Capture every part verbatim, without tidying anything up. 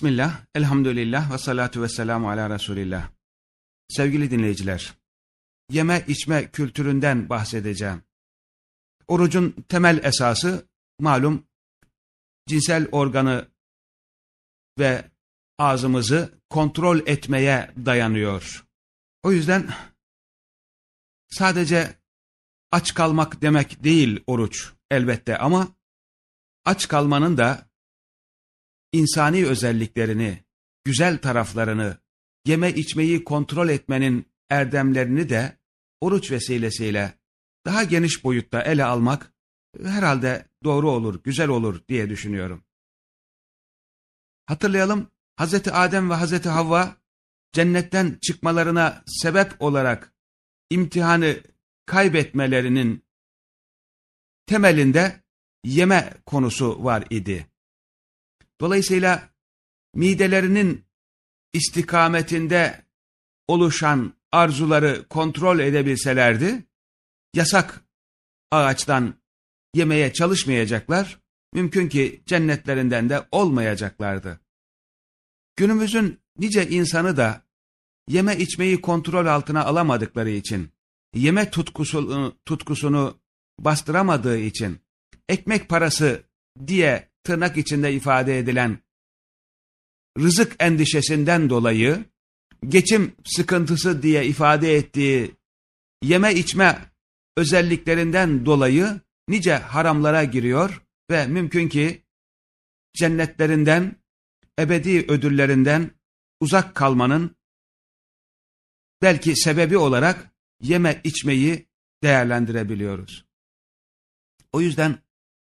Bismillah, elhamdülillah ve salatu ve selamu ala Resulillah. Sevgili dinleyiciler, yeme içme kültüründen bahsedeceğim. Orucun temel esası malum cinsel organı ve ağzımızı kontrol etmeye dayanıyor. O yüzden sadece aç kalmak demek değil oruç elbette, ama aç kalmanın da insani özelliklerini, güzel taraflarını, yeme içmeyi kontrol etmenin erdemlerini de oruç vesilesiyle daha geniş boyutta ele almak herhalde doğru olur, güzel olur diye düşünüyorum. Hatırlayalım, Hazreti Adem ve Hazreti Havva cennetten çıkmalarına sebep olarak imtihanı kaybetmelerinin temelinde yeme konusu var idi. Dolayısıyla midelerinin istikametinde oluşan arzuları kontrol edebilselerdi, yasak ağaçtan yemeye çalışmayacaklar, mümkün ki cennetlerinden de olmayacaklardı. Günümüzün nice insanı da yeme içmeyi kontrol altına alamadıkları için, yeme tutkusunu, tutkusunu bastıramadığı için, ekmek parası diye tırnak içinde ifade edilen rızık endişesinden dolayı, geçim sıkıntısı diye ifade ettiği yeme içme özelliklerinden dolayı nice haramlara giriyor ve mümkün ki cennetlerinden, ebedi ödüllerinden uzak kalmanın belki sebebi olarak yeme içmeyi değerlendirebiliyoruz. O yüzden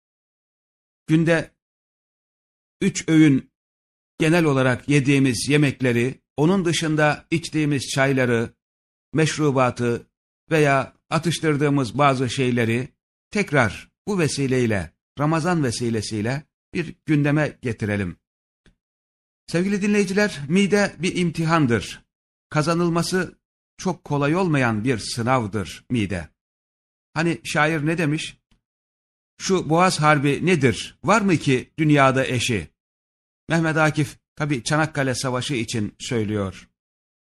günde üç öğün genel olarak yediğimiz yemekleri, onun dışında içtiğimiz çayları, meşrubatı veya atıştırdığımız bazı şeyleri tekrar bu vesileyle, Ramazan vesilesiyle bir gündeme getirelim. Sevgili dinleyiciler, mide bir imtihandır. Kazanılması çok kolay olmayan bir sınavdır mide. Hani şair ne demiş? Şu Boğaz Harbi nedir? Var mı ki dünyada eşi? Mehmet Akif tabi Çanakkale Savaşı için söylüyor.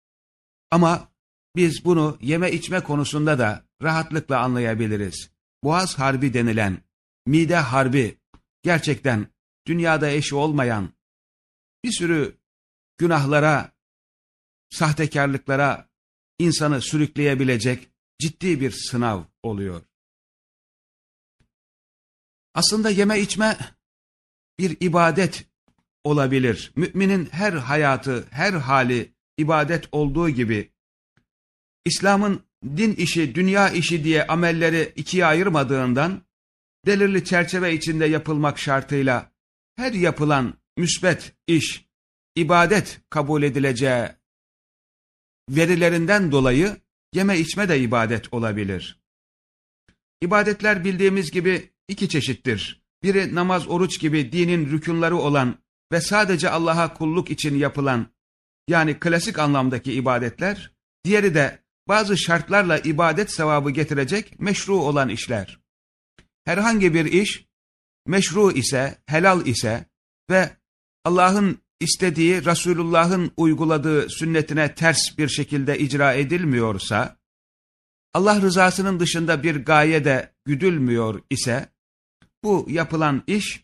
Ama biz bunu yeme içme konusunda da rahatlıkla anlayabiliriz. Boğaz Harbi denilen mide harbi gerçekten dünyada eşi olmayan, bir sürü günahlara, sahtekarlıklara insanı sürükleyebilecek ciddi bir sınav oluyor. Aslında yeme içme bir ibadet olabilir. Müminin her hayatı, her hali ibadet olduğu gibi, İslam'ın din işi, dünya işi diye amelleri ikiye ayırmadığından, belirli çerçeve içinde yapılmak şartıyla her yapılan müsbet iş, ibadet kabul edileceği verilerinden dolayı yeme içme de ibadet olabilir. İbadetler bildiğimiz gibi iki çeşittir. Biri namaz, oruç gibi dinin rükünleri olan ve sadece Allah'a kulluk için yapılan, yani klasik anlamdaki ibadetler. Diğeri de bazı şartlarla ibadet sevabı getirecek meşru olan işler. Herhangi bir iş meşru ise, helal ise ve Allah'ın istediği, Resulullah'ın uyguladığı sünnetine ters bir şekilde icra edilmiyorsa, Allah rızasının dışında bir gaye de güdülmüyor ise, bu yapılan iş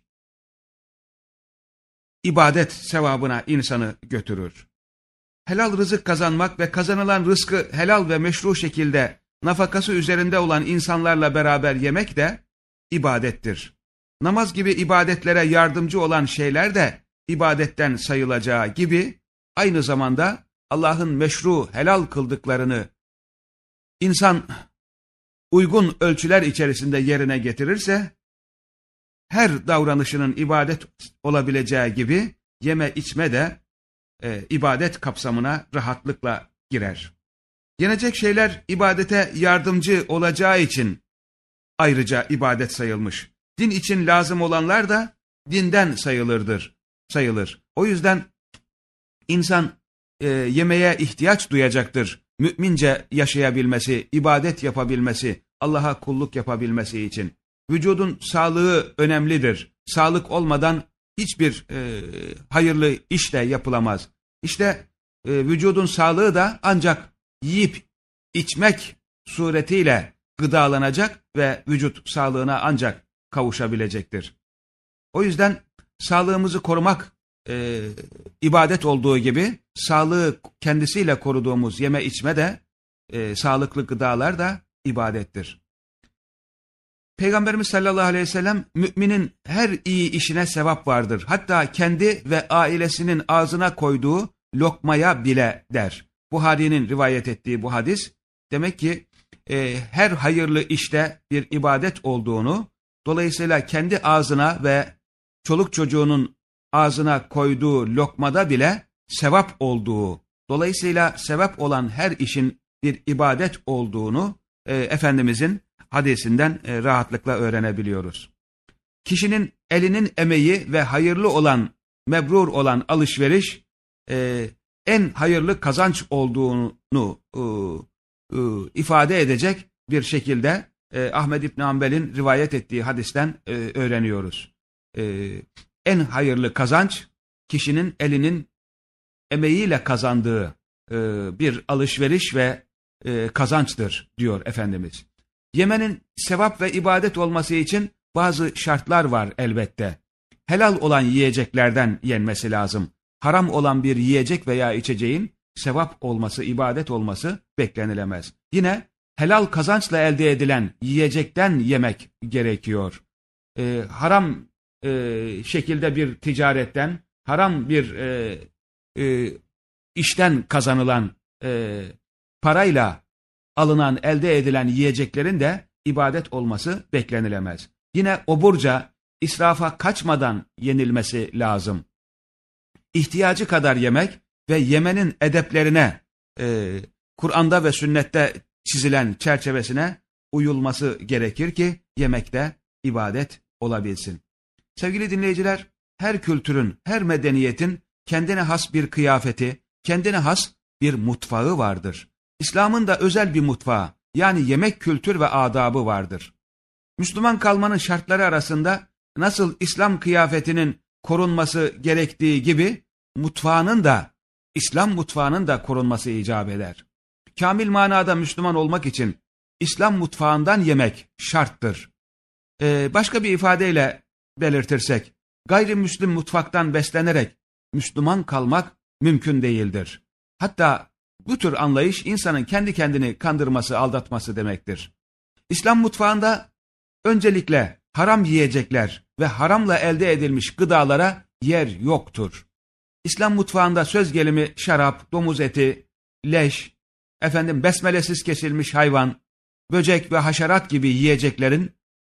ibadet sevabına insanı götürür. Helal rızık kazanmak ve kazanılan rızkı helal ve meşru şekilde nafakası üzerinde olan insanlarla beraber yemek de ibadettir. Namaz gibi ibadetlere yardımcı olan şeyler de ibadetten sayılacağı gibi, aynı zamanda Allah'ın meşru, helal kıldıklarını insan uygun ölçüler içerisinde yerine getirirse, her davranışının ibadet olabileceği gibi yeme içme de e, ibadet kapsamına rahatlıkla girer. Yenecek şeyler ibadete yardımcı olacağı için ayrıca ibadet sayılmış. Din için lazım olanlar da dinden sayılırdır, sayılır. O yüzden insan e, yemeğe ihtiyaç duyacaktır. Mümince yaşayabilmesi, ibadet yapabilmesi, Allah'a kulluk yapabilmesi için. Vücudun sağlığı önemlidir. Sağlık olmadan hiçbir e, hayırlı iş de yapılamaz. İşte e, vücudun sağlığı da ancak yiyip içmek suretiyle gıdalanacak ve vücut sağlığına ancak kavuşabilecektir. O yüzden sağlığımızı korumak e, ibadet olduğu gibi sağlığı kendisiyle koruduğumuz yeme içme de e, sağlıklı gıdalar da ibadettir. Peygamberimiz sallallahu aleyhi ve sellem müminin her iyi işine sevap vardır. Hatta kendi ve ailesinin ağzına koyduğu lokmaya bile der. Buhari'nin rivayet ettiği bu hadis demek ki e, her hayırlı işte bir ibadet olduğunu, dolayısıyla kendi ağzına ve çoluk çocuğunun ağzına koyduğu lokmada bile sevap olduğu, dolayısıyla sevap olan her işin bir ibadet olduğunu e, Efendimizin hadisinden e, rahatlıkla öğrenebiliyoruz. Kişinin elinin emeği ve hayırlı olan, mebrur olan alışveriş e, en hayırlı kazanç olduğunu e, e, ifade edecek bir şekilde e, Ahmed İbn Hanbel'in rivayet ettiği hadisten e, öğreniyoruz. E, en hayırlı kazanç kişinin elinin emeğiyle kazandığı e, bir alışveriş ve e, kazançtır diyor Efendimiz. Yemenin sevap ve ibadet olması için bazı şartlar var elbette. Helal olan yiyeceklerden yenmesi lazım. Haram olan bir yiyecek veya içeceğin sevap olması, ibadet olması beklenilemez. Yine helal kazançla elde edilen yiyecekten yemek gerekiyor. Ee, haram e, şekilde bir ticaretten, haram bir e, e, işten kazanılan e, parayla alınan, elde edilen yiyeceklerin de ibadet olması beklenilemez. Yine oburca, israfa kaçmadan yenilmesi lazım. İhtiyacı kadar yemek ve yemenin edeplerine, e, Kur'an'da ve sünnette çizilen çerçevesine uyulması gerekir ki yemekte ibadet olabilsin. Sevgili dinleyiciler, her kültürün, her medeniyetin kendine has bir kıyafeti, kendine has bir mutfağı vardır. İslam'ın da özel bir mutfağı, yani yemek kültür ve adabı vardır. Müslüman kalmanın şartları arasında nasıl İslam kıyafetinin korunması gerektiği gibi mutfağının da, İslam mutfağının da korunması icap eder. Kamil manada Müslüman olmak için İslam mutfağından yemek şarttır. Ee, başka bir ifadeyle belirtirsek, gayrimüslim mutfaktan beslenerek Müslüman kalmak mümkün değildir. Hatta bu tür anlayış insanın kendi kendini kandırması, aldatması demektir. İslam mutfağında öncelikle haram yiyecekler ve haramla elde edilmiş gıdalara yer yoktur. İslam mutfağında söz gelimi şarap, domuz eti, leş, efendim besmelesiz kesilmiş hayvan, böcek ve haşerat gibi yiyeceklerin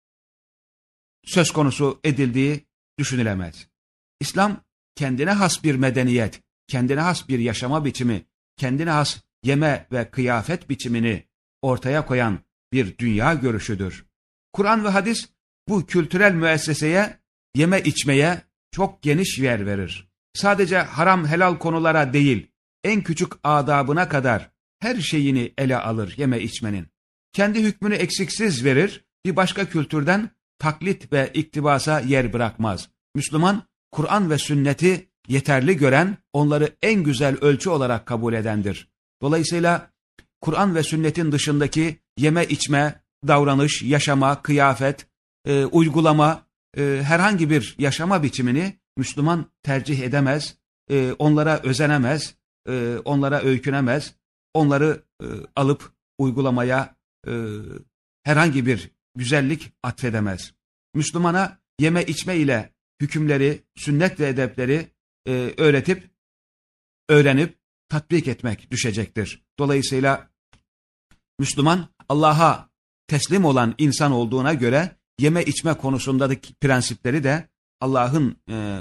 söz konusu edildiği düşünülemez. İslam kendine has bir medeniyet, kendine has bir yaşama biçimi, kendine has yeme ve kıyafet biçimini ortaya koyan bir dünya görüşüdür. Kur'an ve hadis bu kültürel müesseseye, yeme içmeye çok geniş yer verir. Sadece haram helal konulara değil, en küçük adabına kadar her şeyini ele alır yeme içmenin. Kendi hükmünü eksiksiz verir, bir başka kültürden taklit ve iktibasa yer bırakmaz. Müslüman, Kur'an ve sünneti yeterli gören, onları en güzel ölçü olarak kabul edendir. Dolayısıyla Kur'an ve sünnetin dışındaki yeme içme, davranış, yaşama, kıyafet, e, uygulama, e, herhangi bir yaşama biçimini Müslüman tercih edemez, e, onlara özenemez, e, onlara öykünemez, onları e, alıp uygulamaya e, herhangi bir güzellik atfedemez. Müslümana yeme içme ile hükümleri, sünnet ve edepleri e, öğretip, öğrenip, tatbik etmek düşecektir. Dolayısıyla Müslüman Allah'a teslim olan insan olduğuna göre yeme içme konusundaki prensipleri de Allah'ın e, e,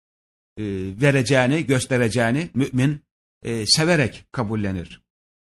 vereceğini, göstereceğini mümin e, severek kabullenir.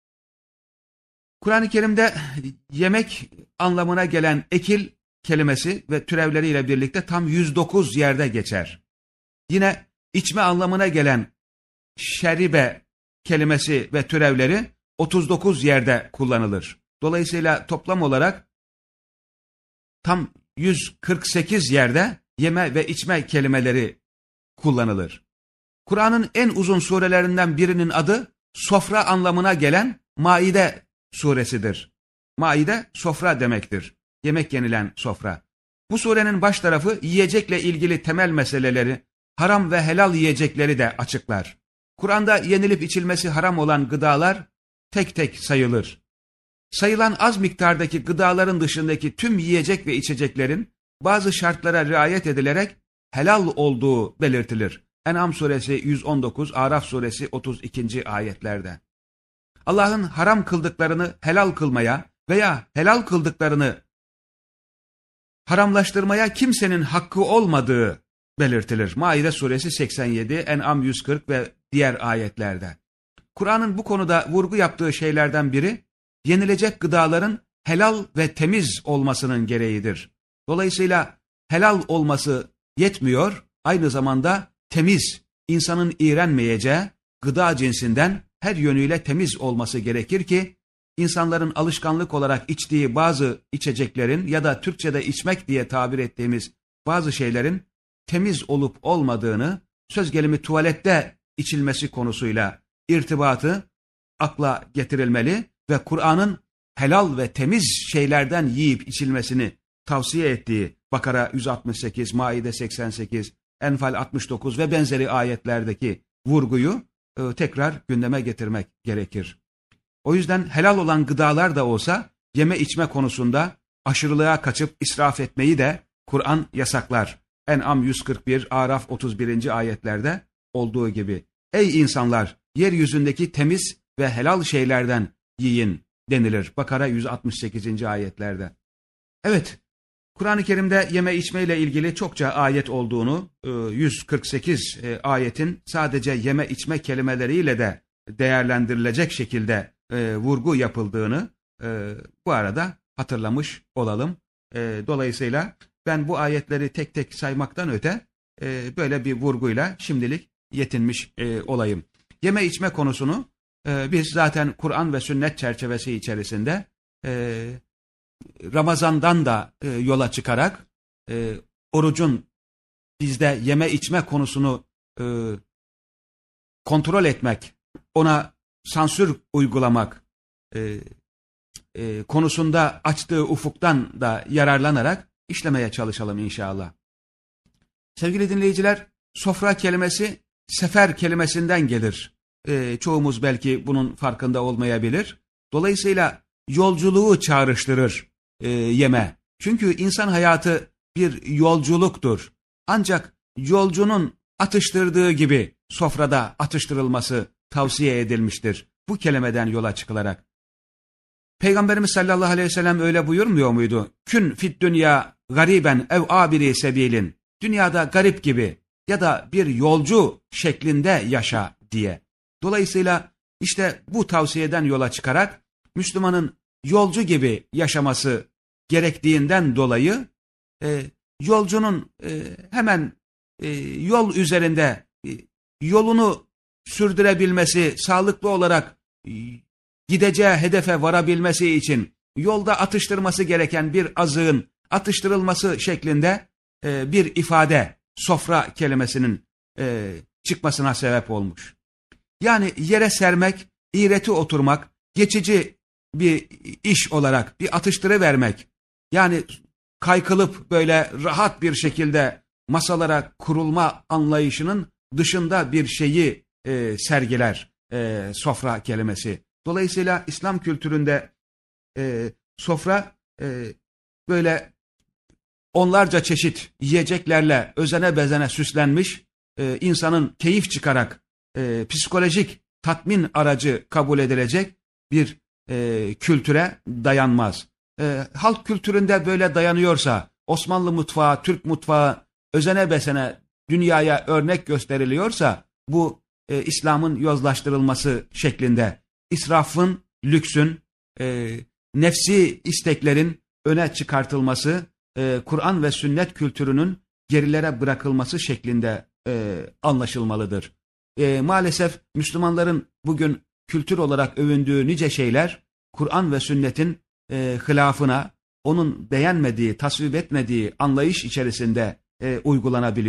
Kur'an-ı Kerim'de yemek anlamına gelen ekil kelimesi ve türevleriyle birlikte tam yüz dokuz yerde geçer. Yine içme anlamına gelen şeribe kelimesi ve türevleri otuz dokuz yerde kullanılır. Dolayısıyla toplam olarak tam yüz kırk sekiz yerde yeme ve içme kelimeleri kullanılır. Kur'an'ın en uzun surelerinden birinin adı sofra anlamına gelen Maide suresidir. Maide sofra demektir. Yemek yenilen sofra. Bu surenin baş tarafı yiyecekle ilgili temel meseleleri, haram ve helal yiyecekleri de açıklar. Kur'an'da yenilip içilmesi haram olan gıdalar tek tek sayılır. Sayılan az miktardaki gıdaların dışındaki tüm yiyecek ve içeceklerin bazı şartlara riayet edilerek helal olduğu belirtilir. En'am suresi yüz on dokuz, Araf suresi otuz ikinci ayetlerde. Allah'ın haram kıldıklarını helal kılmaya veya helal kıldıklarını haramlaştırmaya kimsenin hakkı olmadığı belirtilir. Maide suresi seksen yedi, En'am yüz kırk ve diğer ayetlerde. Kur'an'ın bu konuda vurgu yaptığı şeylerden biri, yenilecek gıdaların helal ve temiz olmasının gereğidir. Dolayısıyla helal olması yetmiyor, aynı zamanda temiz, insanın iğrenmeyeceği gıda cinsinden her yönüyle temiz olması gerekir ki, insanların alışkanlık olarak içtiği bazı içeceklerin ya da Türkçe'de içmek diye tabir ettiğimiz bazı şeylerin temiz olup olmadığını, söz gelimi tuvalette içilmesi konusuyla irtibatı akla getirilmeli ve Kur'an'ın helal ve temiz şeylerden yiyip içilmesini tavsiye ettiği Bakara yüz altmış sekiz, Maide seksen sekiz, Enfal altmış dokuz ve benzeri ayetlerdeki vurguyu e, tekrar gündeme getirmek gerekir. O yüzden helal olan gıdalar da olsa yeme içme konusunda aşırılığa kaçıp israf etmeyi de Kur'an yasaklar. En'am yüz kırk bir, Araf otuz birinci ayetlerde olduğu gibi. Ey insanlar, yeryüzündeki temiz ve helal şeylerden yiyin denilir. Bakara yüz altmış sekizinci ayetlerde. Evet, Kur'an-ı Kerim'de yeme içme ile ilgili çokça ayet olduğunu, yüz kırk sekiz ayetin sadece yeme içme kelimeleriyle de değerlendirilecek şekilde vurgu yapıldığını bu arada hatırlamış olalım. Dolayısıyla ben bu ayetleri tek tek saymaktan öte böyle bir vurguyla şimdilik yetinmiş olayım. Yeme içme konusunu biz zaten Kur'an ve sünnet çerçevesi içerisinde Ramazan'dan da yola çıkarak orucun bizde yeme içme konusunu kontrol etmek, ona sansür uygulamak konusunda açtığı ufuktan da yararlanarak işlemeye çalışalım inşallah. Sevgili dinleyiciler, sofra kelimesi sefer kelimesinden gelir. E, çoğumuz belki bunun farkında olmayabilir. Dolayısıyla yolculuğu çağrıştırır e, yeme. Çünkü insan hayatı bir yolculuktur. Ancak yolcunun atıştırdığı gibi sofrada atıştırılması tavsiye edilmiştir. Bu kelimeden yola çıkılarak. Peygamberimiz sallallahu aleyhi ve sellem öyle buyurmuyor muydu? Kün fit dünya gariben ev abiri sebilin. Dünyada garip gibi ya da bir yolcu şeklinde yaşa diye. Dolayısıyla işte bu tavsiyeden yola çıkarak Müslümanın yolcu gibi yaşaması gerektiğinden dolayı e, yolcunun e, hemen e, yol üzerinde e, yolunu sürdürebilmesi, sağlıklı olarak e, gideceği hedefe varabilmesi için yolda atıştırması gereken bir azığın atıştırılması şeklinde e, bir ifade sofra kelimesinin e, çıkmasına sebep olmuş. Yani yere sermek, iğreti oturmak, geçici bir iş olarak bir atıştırıvermek, yani kaykılıp böyle rahat bir şekilde masalara kurulma anlayışının dışında bir şeyi e, sergiler e, sofra kelimesi. Dolayısıyla İslam kültüründe e, sofra e, böyle onlarca çeşit yiyeceklerle özene bezene süslenmiş, e, insanın keyif çıkarak e, psikolojik tatmin aracı kabul edilecek bir e, kültüre dayanmaz. E, halk kültüründe böyle dayanıyorsa, Osmanlı mutfağı, Türk mutfağı özene besene dünyaya örnek gösteriliyorsa, bu e, İslam'ın yozlaştırılması şeklinde, israfın, lüksün, e, nefsi isteklerin öne çıkartılması, e, Kur'an ve sünnet kültürünün gerilere bırakılması şeklinde e, anlaşılmalıdır. E, maalesef Müslümanların bugün kültür olarak övündüğü nice şeyler, Kur'an ve sünnetin e, hilafına, onun beğenmediği, tasvip etmediği anlayış içerisinde e, uygulanabiliyor.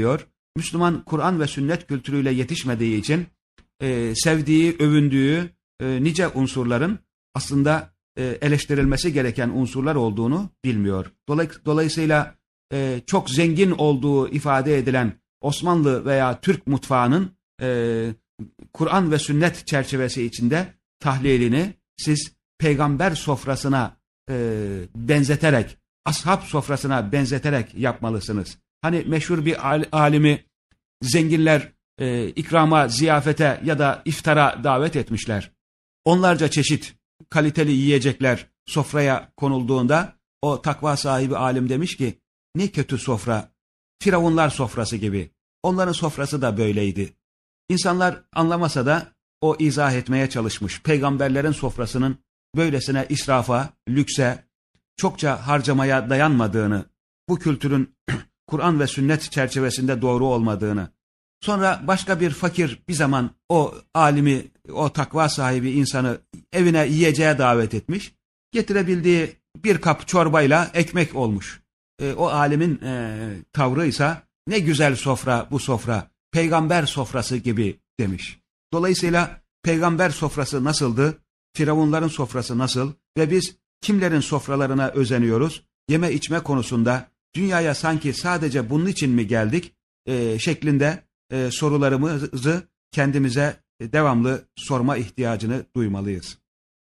Müslüman Kur'an ve sünnet kültürüyle yetişmediği için e, sevdiği, övündüğü e, nice unsurların aslında e, eleştirilmesi gereken unsurlar olduğunu bilmiyor. Dolay, dolayısıyla e, çok zengin olduğu ifade edilen Osmanlı veya Türk mutfağının e, Kur'an ve sünnet çerçevesi içinde tahlilini siz peygamber sofrasına e, benzeterek, ashab sofrasına benzeterek yapmalısınız. Hani meşhur bir alimi zenginler e, ikrama, ziyafete ya da iftara davet etmişler. Onlarca çeşit kaliteli yiyecekler sofraya konulduğunda o takva sahibi alim demiş ki ne kötü sofra, firavunlar sofrası gibi. Onların sofrası da böyleydi. İnsanlar anlamasa da o izah etmeye çalışmış. Peygamberlerin sofrasının böylesine israfa, lükse, çokça harcamaya dayanmadığını, bu kültürün Kur'an ve sünnet çerçevesinde doğru olmadığını. Sonra başka bir fakir bir zaman o alimi, o takva sahibi insanı evine yiyeceğe davet etmiş. Getirebildiği bir kap çorbayla ekmek olmuş. E, o alimin e, tavrı ise ne güzel sofra bu sofra, peygamber sofrası gibi demiş. Dolayısıyla peygamber sofrası nasıldı, firavunların sofrası nasıl ve biz kimlerin sofralarına özeniyoruz? Yeme içme konusunda dünyaya sanki sadece bunun için mi geldik e, şeklinde e, sorularımızı kendimize devamlı sorma ihtiyacını duymalıyız.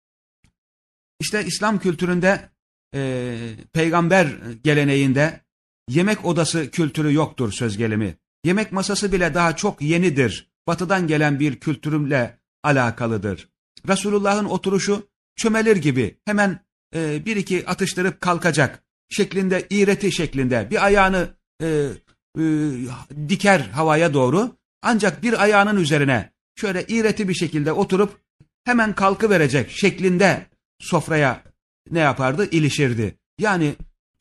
İşte İslam kültüründe e, peygamber geleneğinde yemek odası kültürü yoktur söz gelimi. Yemek masası bile daha çok yenidir. Batıdan gelen bir kültürümle alakalıdır. Resulullah'ın oturuşu çömelir gibi hemen e, bir iki atıştırıp kalkacak şeklinde, iğreti şeklinde bir ayağını e, e, diker havaya doğru, ancak bir ayağının üzerine şöyle iğreti bir şekilde oturup hemen kalkıverecek şeklinde sofraya ne yapardı? İlişirdi. Yani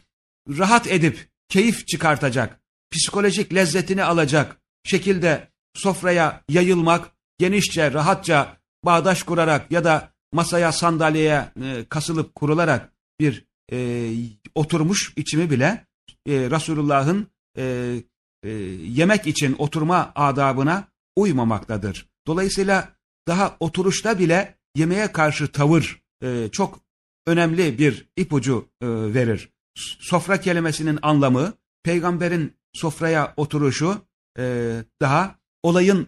rahat edip keyif çıkartacak, psikolojik lezzetini alacak şekilde sofraya yayılmak, genişçe, rahatça bağdaş kurarak ya da masaya, sandalyeye e, kasılıp kurularak bir e, oturmuş içimi bile e, Resulullah'ın e, e, yemek için oturma adabına uymamaktadır. Dolayısıyla daha oturuşta bile yemeğe karşı tavır e, çok önemli bir ipucu e, verir. Sofra kelimesinin anlamı, peygamberin sofraya oturuşu e, daha olayın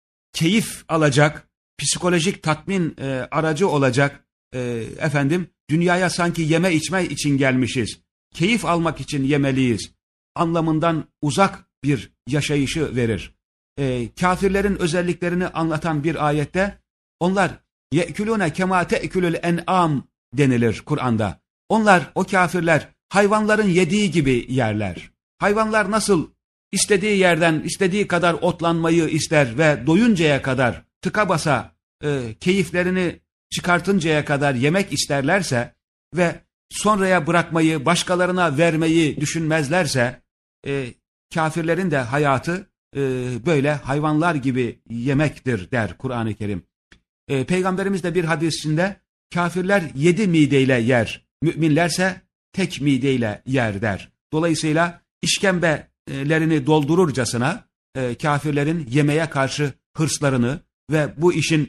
keyif alacak, psikolojik tatmin e, aracı olacak, e, efendim dünyaya sanki yeme içme için gelmişiz, keyif almak için yemeliyiz anlamından uzak bir yaşayışı verir. E, kafirlerin özelliklerini anlatan bir ayette onlar ye'kulune kema te'kulul en'am denilir Kur'an'da. Onlar, o kafirler hayvanların yediği gibi yerler. Hayvanlar nasıl istediği yerden istediği kadar otlanmayı ister ve doyuncaya kadar tıka basa e, keyiflerini çıkartıncaya kadar yemek isterlerse ve sonraya bırakmayı, başkalarına vermeyi düşünmezlerse e, kafirlerin de hayatı e, böyle hayvanlar gibi yemektir der Kur'an-ı Kerim. E, Peygamberimiz de bir hadisinde kafirler yedi mideyle yer, müminlerse tek mideyle yer der. Dolayısıyla işkembelerini doldururcasına e, kafirlerin yemeğe karşı hırslarını ve bu işin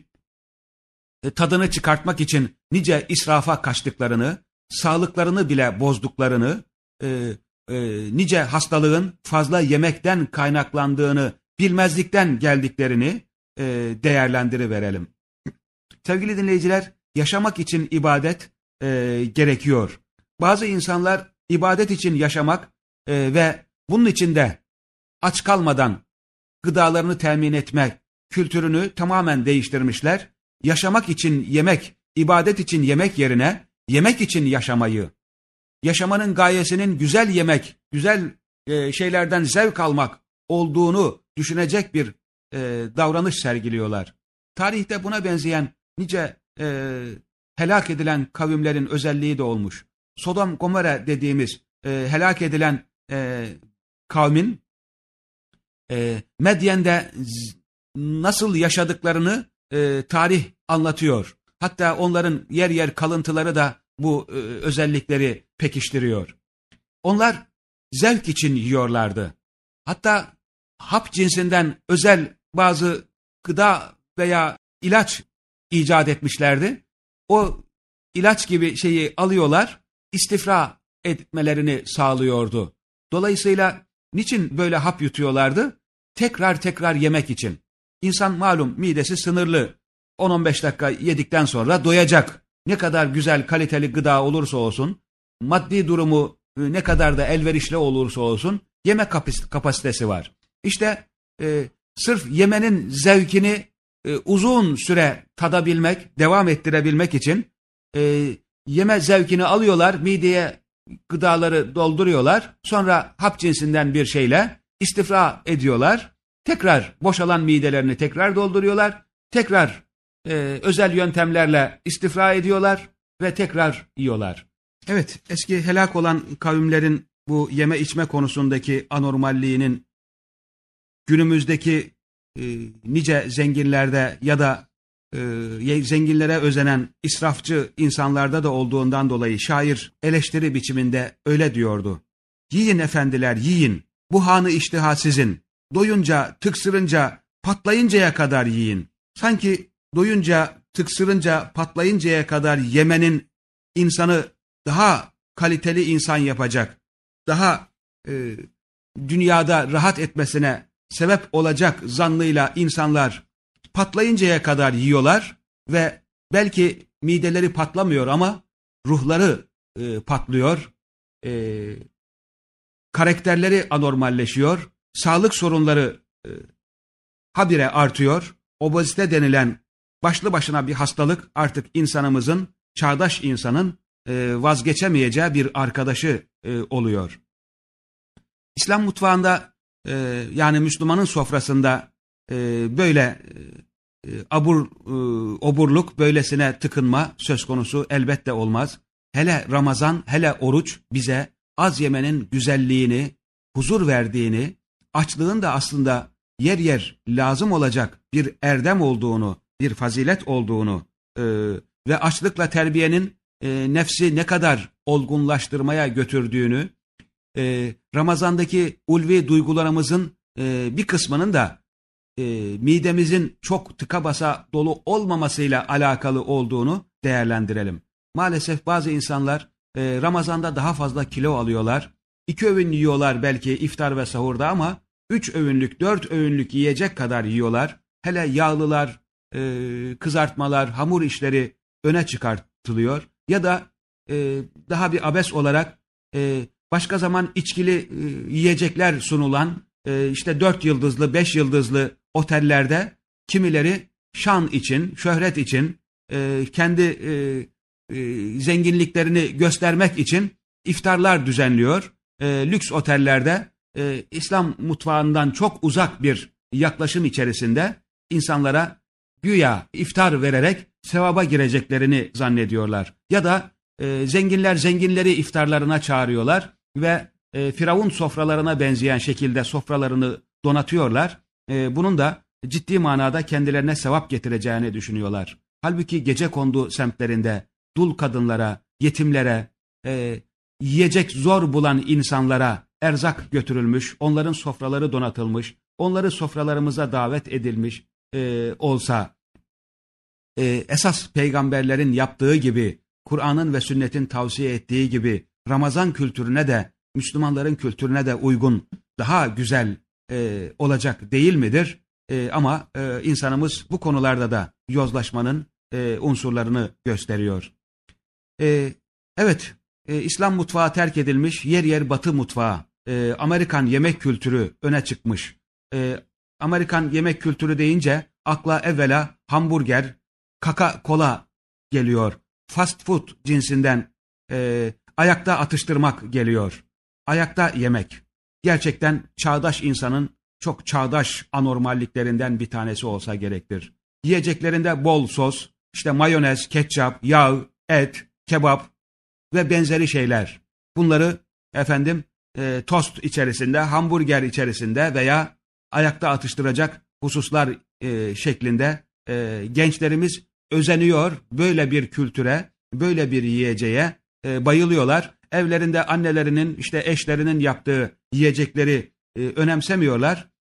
e, tadını çıkartmak için nice israfa kaçtıklarını, sağlıklarını bile bozduklarını, e, e, nice hastalığın fazla yemekten kaynaklandığını, bilmezlikten geldiklerini e, değerlendiriverelim. Sevgili dinleyiciler, yaşamak için ibadet e, gerekiyor. Bazı insanlar ibadet için yaşamak e, ve bunun için de aç kalmadan gıdalarını temin etmek kültürünü tamamen değiştirmişler. Yaşamak için yemek, ibadet için yemek yerine yemek için yaşamayı, yaşamanın gayesinin güzel yemek, güzel e, şeylerden zevk almak olduğunu düşünecek bir e, davranış sergiliyorlar. Tarihte buna benzeyen nice e, helak edilen kavimlerin özelliği de olmuş. Sodom Gomorre dediğimiz e, helak edilen e, kavmin e, Medyen'de nasıl yaşadıklarını e, tarih anlatıyor. Hatta onların yer yer kalıntıları da bu e, özellikleri pekiştiriyor. Onlar zevk için yiyorlardı. Hatta hap cinsinden özel bazı gıda veya ilaç icat etmişlerdi. O ilaç gibi şeyi alıyorlar, istifra etmelerini sağlıyordu. Dolayısıyla niçin böyle hap yutuyorlardı? Tekrar tekrar yemek için. İnsan malum midesi sınırlı. on on beş dakika yedikten sonra doyacak. Ne kadar güzel kaliteli gıda olursa olsun, maddi durumu ne kadar da elverişli olursa olsun yeme kapasitesi var. İşte e, sırf yemenin zevkini e, uzun süre tadabilmek, devam ettirebilmek için e, yeme zevkini alıyorlar, mideye gıdaları dolduruyorlar, sonra hap cinsinden bir şeyle istifra ediyorlar, tekrar boşalan midelerini tekrar dolduruyorlar, tekrar e, özel yöntemlerle istifra ediyorlar ve tekrar yiyorlar. Evet, eski helak olan kavimlerin bu yeme içme konusundaki anormalliğinin günümüzdeki e, nice zenginlerde ya da e, zenginlere özenen israfçı insanlarda da olduğundan dolayı şair eleştiri biçiminde öyle diyordu. Yiyin efendiler, yiyin. Bu hanı iştiha sizin. Doyunca, tıksırınca, patlayıncaya kadar yiyin. Sanki doyunca, tıksırınca, patlayıncaya kadar yemenin insanı daha kaliteli insan yapacak, daha e, dünyada rahat etmesine sebep olacak zannıyla insanlar patlayıncaya kadar yiyorlar ve belki mideleri patlamıyor ama ruhları e, patlıyor, e, karakterleri anormalleşiyor, sağlık sorunları e, habire artıyor. Obezite denilen başlı başına bir hastalık artık insanımızın, çağdaş insanın e, vazgeçemeyeceği bir arkadaşı e, oluyor. İslam mutfağında e, yani Müslümanın sofrasında e, böyle e, abur e, oburluk, böylesine tıkınma söz konusu elbette olmaz. Hele Ramazan, hele oruç bize az yemenin güzelliğini, huzur verdiğini, açlığın da aslında yer yer lazım olacak bir erdem olduğunu, bir fazilet olduğunu e, ve açlıkla terbiyenin e, nefsi ne kadar olgunlaştırmaya götürdüğünü, e, Ramazan'daki ulvi duygularımızın e, bir kısmının da e, midemizin çok tıka basa dolu olmamasıyla alakalı olduğunu değerlendirelim. Maalesef bazı insanlar e, Ramazan'da daha fazla kilo alıyorlar. İki öğün yiyorlar belki iftar ve sahurda ama üç öğünlük, dört öğünlük yiyecek kadar yiyorlar. Hele yağlılar, e, kızartmalar, hamur işleri öne çıkartılıyor. Ya da e, daha bir abes olarak e, başka zaman içkili e, yiyecekler sunulan e, işte dört yıldızlı, beş yıldızlı otellerde kimileri şan için, şöhret için, e, kendi e, e, zenginliklerini göstermek için iftarlar düzenliyor. E, lüks otellerde e, İslam mutfağından çok uzak bir yaklaşım içerisinde insanlara güya iftar vererek sevaba gireceklerini zannediyorlar. Ya da e, zenginler zenginleri iftarlarına çağırıyorlar ve e, Firavun sofralarına benzeyen şekilde sofralarını donatıyorlar. E, bunun da ciddi manada kendilerine sevap getireceğini düşünüyorlar. Halbuki gecekondu semtlerinde dul kadınlara, yetimlere, e, yiyecek zor bulan insanlara erzak götürülmüş, onların sofraları donatılmış, onları sofralarımıza davet edilmiş e, olsa, e, esas peygamberlerin yaptığı gibi, Kur'an'ın ve sünnetin tavsiye ettiği gibi Ramazan kültürüne de, Müslümanların kültürüne de uygun, daha güzel e, olacak değil midir? E, ama e, insanımız bu konularda da yozlaşmanın e, unsurlarını gösteriyor. E, evet, e, İslam mutfağı terk edilmiş, yer yer Batı mutfağı, e, Amerikan yemek kültürü öne çıkmış. E, Amerikan yemek kültürü deyince akla evvela hamburger, Coca-Cola geliyor. Fast food cinsinden e, ayakta atıştırmak geliyor. Ayakta yemek. Gerçekten çağdaş insanın çok çağdaş anormalliklerinden bir tanesi olsa gerektir. Yiyeceklerinde bol sos, işte mayonez, ketçap, yağ, et, kebap ve benzeri şeyler. Bunları efendim e, tost içerisinde, hamburger içerisinde veya ayakta atıştıracak hususlar e, şeklinde e, gençlerimiz özeniyor, böyle bir kültüre, böyle bir yiyeceğe e, bayılıyorlar. Evlerinde annelerinin, işte eşlerinin yaptığı yiyecekleri e, önemsemiyorlar.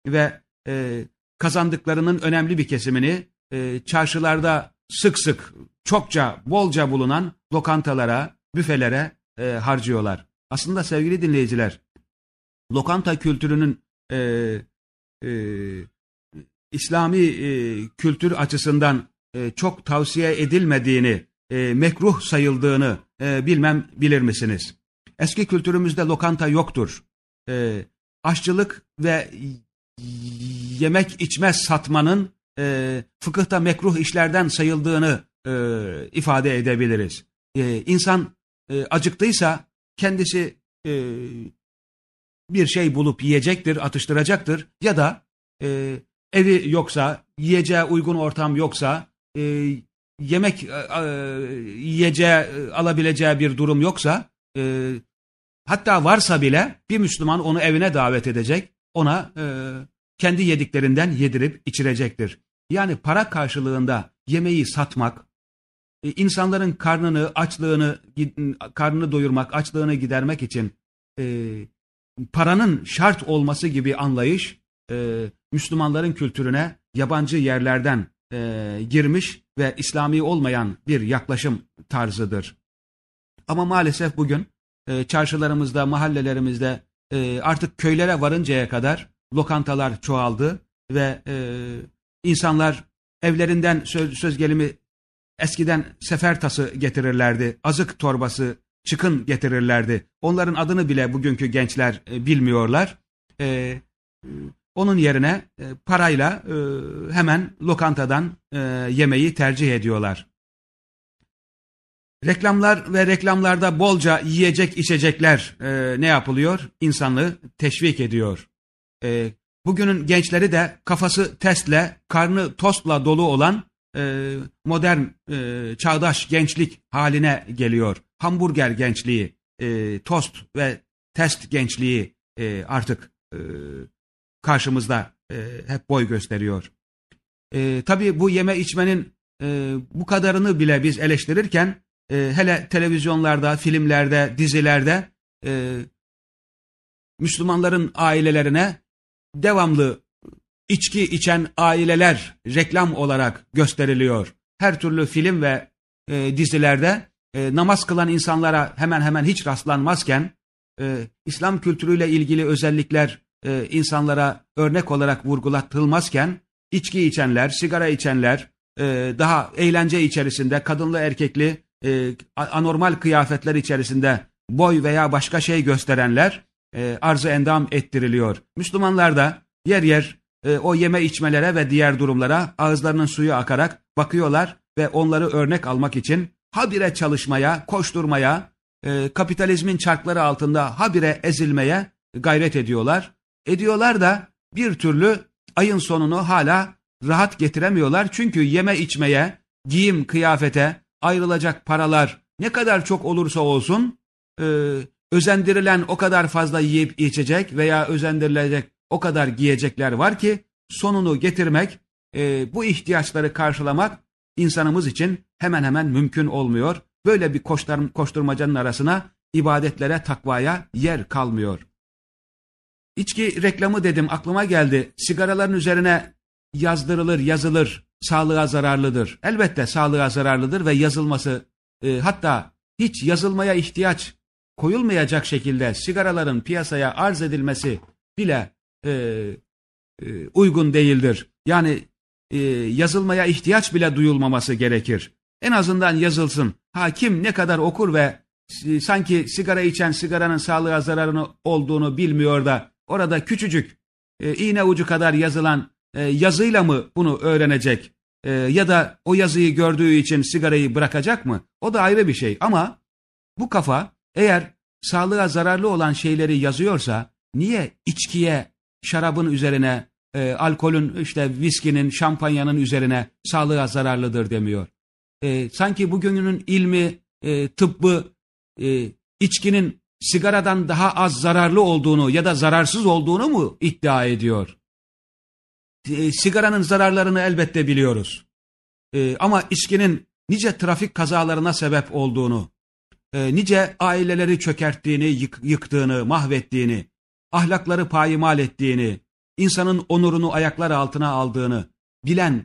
ve e, kazandıklarının önemli bir kesimini e, çarşılarda sık sık, çokça, bolca bulunan lokantalara, büfelere e, harcıyorlar. Aslında sevgili dinleyiciler, lokanta kültürünün e, e, İslami e, kültür açısından e, çok tavsiye edilmediğini, e, mekruh sayıldığını e, bilmem bilir misiniz? Eski kültürümüzde lokanta yoktur. E, aşçılık ve yemek içme satmanın e, fıkıhta mekruh işlerden sayıldığını e, ifade edebiliriz. E, insan e, acıktıysa kendisi e, bir şey bulup yiyecektir, atıştıracaktır ya da e, evi yoksa, yiyeceğe uygun ortam yoksa, e, yemek e, yiyeceği, alabileceği bir durum yoksa, e, hatta varsa bile bir Müslüman onu evine davet edecek, ona e, kendi yediklerinden yedirip içirecektir. Yani para karşılığında yemeği satmak, e, insanların karnını, açlığını, karnını doyurmak, açlığını gidermek için e, paranın şart olması gibi anlayış, e, Müslümanların kültürüne yabancı yerlerden e, girmiş ve İslami olmayan bir yaklaşım tarzıdır. Ama maalesef bugün e, çarşılarımızda, mahallelerimizde e, artık köylere varıncaya kadar lokantalar çoğaldı ve e, insanlar evlerinden söz, söz gelimi eskiden sefer tası getirirlerdi, azık torbası, çıkın getirirlerdi. Onların adını bile bugünkü gençler e, bilmiyorlar. E, e, onun yerine e, parayla e, hemen lokantadan e, yemeği tercih ediyorlar. Reklamlar ve reklamlarda bolca yiyecek içecekler e, ne yapılıyor? İnsanlığı teşvik ediyor. E, bugünün gençleri de kafası testle, karnı tostla dolu olan e, modern, e, çağdaş gençlik haline geliyor. Hamburger gençliği, e, tost ve test gençliği e, artık e, karşımızda e, hep boy gösteriyor. E, tabii bu yeme içmenin e, bu kadarını bile biz eleştirirken, e, hele televizyonlarda, filmlerde, dizilerde e, Müslümanların ailelerine devamlı içki içen aileler reklam olarak gösteriliyor. Her türlü film ve e, dizilerde e, namaz kılan insanlara hemen hemen hiç rastlanmazken, e, İslam kültürüyle ilgili özellikler e, insanlara örnek olarak vurgulatılmazken, içki içenler, sigara içenler, e, daha eğlence içerisinde, kadınlı erkekli, e, anormal kıyafetler içerisinde boy veya başka şey gösterenler e, arz-ı endam ettiriliyor. Müslümanlar da yer yer e, o yeme içmelere ve diğer durumlara ağızlarının suyu akarak bakıyorlar ve onları örnek almak için habire çalışmaya, koşturmaya, e, kapitalizmin çarkları altında habire ezilmeye gayret ediyorlar. Ediyorlar da bir türlü ayın sonunu hala rahat getiremiyorlar. Çünkü yeme içmeye, giyim kıyafete ayrılacak paralar ne kadar çok olursa olsun, e, özendirilen o kadar fazla yiyip içecek veya özendirilecek o kadar giyecekler var ki sonunu getirmek, e, bu ihtiyaçları karşılamak insanımız için hemen hemen mümkün olmuyor. Böyle bir koştur, koşturmacanın arasına ibadetlere, takvaya yer kalmıyor. İçki reklamı dedim, aklıma geldi. Sigaraların üzerine yazdırılır, yazılır, sağlığa zararlıdır. Elbette sağlığa zararlıdır ve yazılması, e, hatta hiç yazılmaya ihtiyaç koyulmayacak şekilde sigaraların piyasaya arz edilmesi bile e, e, uygun değildir. Yani e, yazılmaya ihtiyaç bile duyulmaması gerekir. En azından yazılsın. Hakim ne kadar okur ve e, sanki sigara içen sigaranın sağlığa zararını olduğunu bilmiyor da orada küçücük e, iğne ucu kadar yazılan e, yazıyla mı bunu öğrenecek? E, ya da o yazıyı gördüğü için sigarayı bırakacak mı? O da ayrı bir şey. Ama bu kafa eğer sağlığa zararlı olan şeyleri yazıyorsa niye içkiye, şarabın üzerine, e, alkolün, işte viskinin, şampanyanın üzerine sağlığa zararlıdır demiyor? E, sanki bugünün ilmi, e, tıbbı, e, içkinin sigaradan daha az zararlı olduğunu ya da zararsız olduğunu mu iddia ediyor? E, sigaranın zararlarını elbette biliyoruz. E, ama içkinin nice trafik kazalarına sebep olduğunu, e, nice aileleri çökerttiğini, yık, yıktığını, mahvettiğini, ahlakları payimal ettiğini, insanın onurunu ayaklar altına aldığını bilen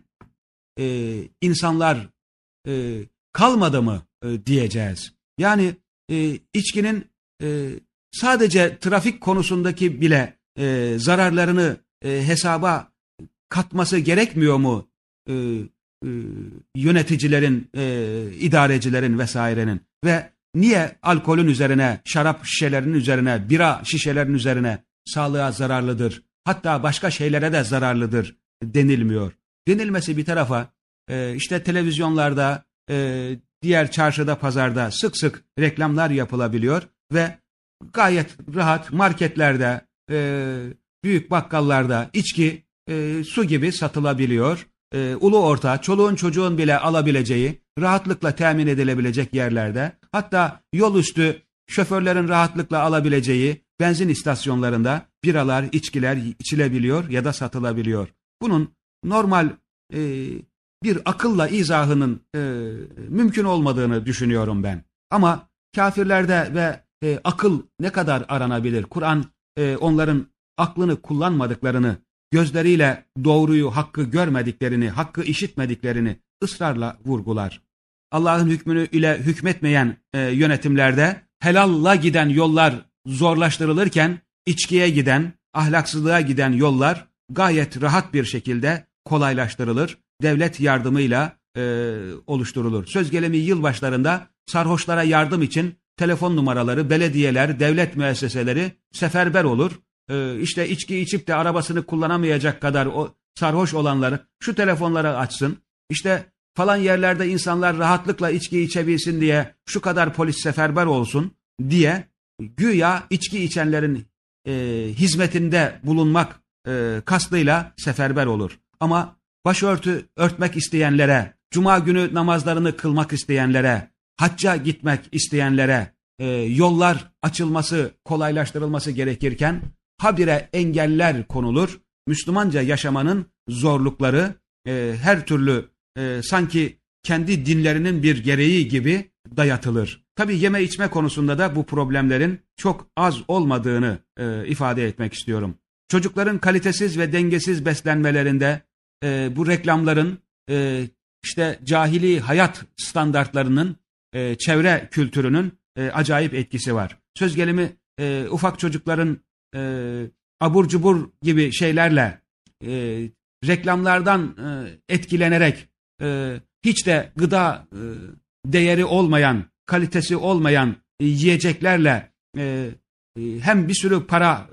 e, insanlar e, kalmadı mı e, diyeceğiz. Yani e, içkinin e, sadece trafik konusundaki bile e, zararlarını e, hesaba katması gerekmiyor mu e, e, yöneticilerin, e, idarecilerin vesairenin? Ve niye alkolün üzerine, şarap şişelerinin üzerine, bira şişelerinin üzerine sağlığa zararlıdır, hatta başka şeylere de zararlıdır denilmiyor? Denilmesi bir tarafa, e, işte televizyonlarda, e, diğer çarşıda, pazarda sık sık reklamlar yapılabiliyor ve gayet rahat marketlerde, e, büyük bakkallarda içki e, su gibi satılabiliyor. E, ulu orta, çoluğun çocuğun bile alabileceği, rahatlıkla temin edilebilecek yerlerde, hatta yol üstü şoförlerin rahatlıkla alabileceği benzin istasyonlarında biralar, içkiler içilebiliyor ya da satılabiliyor. Bunun normal e, bir akılla izahının e, mümkün olmadığını düşünüyorum ben. Ama kafirlerde ve e, akıl ne kadar aranabilir? Kur'an e, onların aklını kullanmadıklarını, gözleriyle doğruyu, hakkı görmediklerini, hakkı işitmediklerini ısrarla vurgular. Allah'ın hükmünü ile hükmetmeyen e, yönetimlerde helalla giden yollar zorlaştırılırken, içkiye giden, ahlaksızlığa giden yollar gayet rahat bir şekilde kolaylaştırılır, devlet yardımıyla e, oluşturulur. Söz gelimi yılbaşlarında sarhoşlara yardım için telefon numaraları, belediyeler, devlet müesseseleri seferber olur. E, işte içki içip de arabasını kullanamayacak kadar o sarhoş olanları şu telefonları açsın. İşte falan yerlerde insanlar rahatlıkla içki içebilsin diye şu kadar polis seferber olsun diye güya içki içenlerin e, hizmetinde bulunmak e, kastıyla seferber olur. Ama başörtü örtmek isteyenlere, cuma günü namazlarını kılmak isteyenlere, hacca gitmek isteyenlere e, yollar açılması, kolaylaştırılması gerekirken habire engeller konulur. Müslümanca yaşamanın zorlukları e, her türlü e, sanki kendi dinlerinin bir gereği gibi dayatılır. Tabii yeme içme konusunda da bu problemlerin çok az olmadığını e, ifade etmek istiyorum. Çocukların kalitesiz ve dengesiz beslenmelerinde e, bu reklamların e, işte cahili hayat standartlarının, e, çevre kültürünün e, acayip etkisi var. Söz gelimi e, ufak çocukların e, abur cubur gibi şeylerle e, reklamlardan e, etkilenerek e, hiç de gıda e, değeri olmayan, kalitesi olmayan e, yiyeceklerle e, e, hem bir sürü para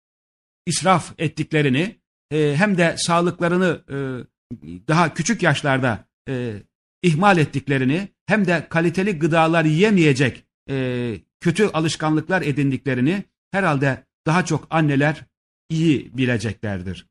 israf ettiklerini e, hem de sağlıklarını e, daha küçük yaşlarda e, ihmal ettiklerini hem de kaliteli gıdalar yiyemeyecek e, kötü alışkanlıklar edindiklerini herhalde daha çok anneler iyi bileceklerdir.